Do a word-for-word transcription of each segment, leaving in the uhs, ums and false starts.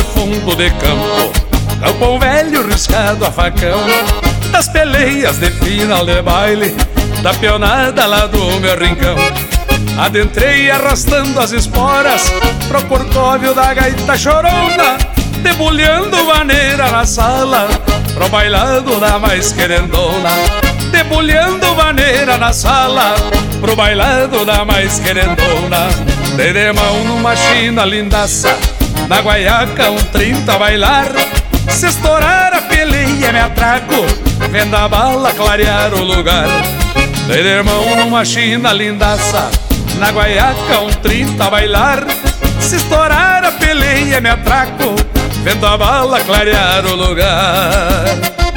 fundo de campo, galpão velho riscado a facão, das peleias de final de baile, da peonada lá do meu rincão. Adentrei arrastando as esporas pro corcóvio da gaita chorona, debulhando vaneira na sala pro bailado da mais querendona. Debulhando vaneira na sala pro bailado da mais querendona. Dei de mão numa china lindaça, na guaiaca um trinta a bailar. Se estourar a peleia me atraco, vendo a bala clarear o lugar. Dei de mão numa china lindaça, na guaiaca um trinta a bailar. Se estourar a peleia me atraco, vendo a bala clarear o lugar.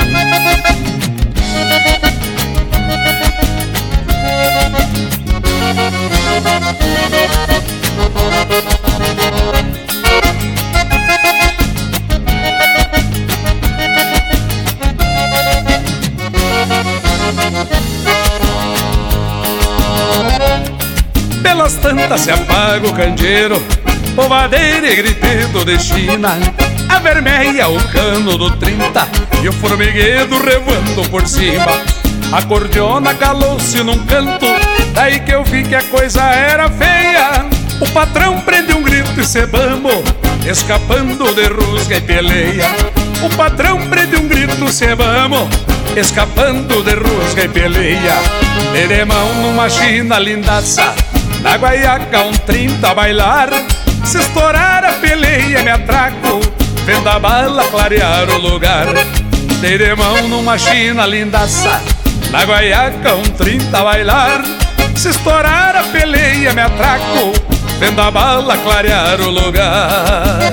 Pelas tantas se apaga o candeeiro, polvadeira e gritedo de China, a vermelha, o cano do trinta e o formiguedo revoando por cima. A cordiona calou-se num canto, daí que eu vi que a coisa era feia. O patrão prende um grito e cebamos, escapando de rusga e peleia. O patrão prende um grito e cebamos, escapando de rusga e peleia. Dei de mão numa china lindaça, na guaiaca um trinta a bailar. Se estourar a peleia me atraco, vendo a bala clarear o lugar. Dei de mão numa china lindaça, na guaiaca um trinta a bailar. Se estourar a peleia me atraco, vendo a bala clarear o lugar.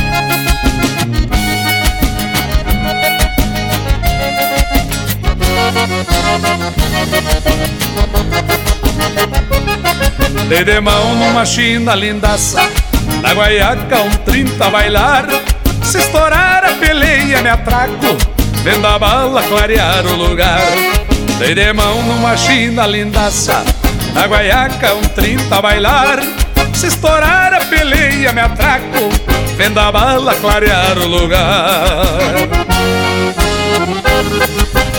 Dei de mão numa china lindaça, na guaiaca um trinta a bailar. Se estourar a peleia me atraco, vendo a bala clarear o lugar. Dei de mão numa china lindaça, na guaiaca um trinta a bailar. Se estourar a peleia me atraco, vendo a bala clarear o lugar.